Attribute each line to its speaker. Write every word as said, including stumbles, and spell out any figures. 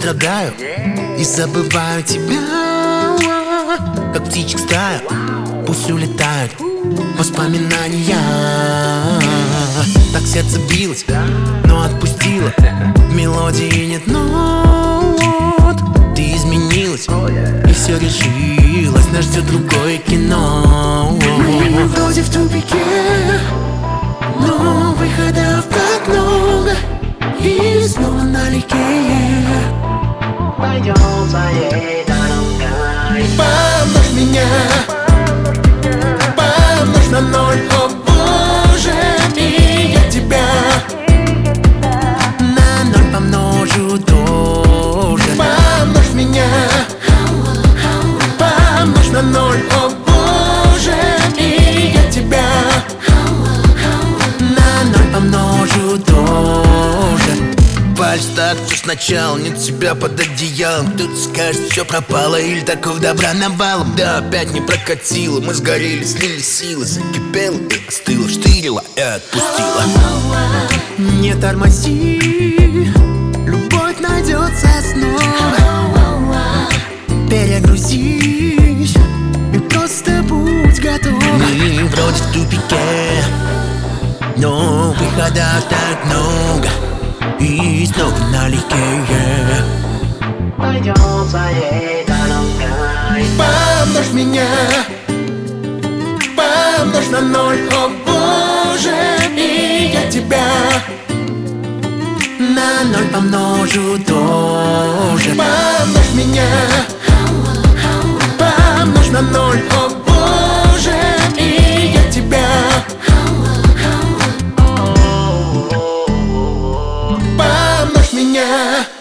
Speaker 1: страдаю и забываю тебя. Как птичек стая, пусть улетают воспоминания. Так сердце билось, но отпустило. В мелодии нет нот. Ты изменилась, и все решилось. Нас ждет другое кино. Мы вроде в тупике, но выходов так много, и снова налегке.
Speaker 2: Пойдем своей дорогой.
Speaker 1: Помножь меня, помножь на ноль, о боже, и я тебя на ноль помножу тоже. Помножь меня, помножь на ноль, о боже, и я тебя на ноль помножу тоже. Пальцы так, все сначала, нет тебя под одеялом. Кто-то скажет, все пропало, или такого добра навалом. Да, опять не прокатило, мы сгорели, слили силы. Закипело и остыло, штырила и отпустила. Не тормози, любовь найдется снова. Перегрузись и просто будь готов. Мы вроде в тупике, но выходов так много, и снова налегке.
Speaker 2: Пойдем своей дорогой.
Speaker 1: Помножь меня, помножь на ноль, о боже, и я тебя на ноль помножу тоже. Помножь меня, помножь на ноль, о боже, и я тебя помножь меня.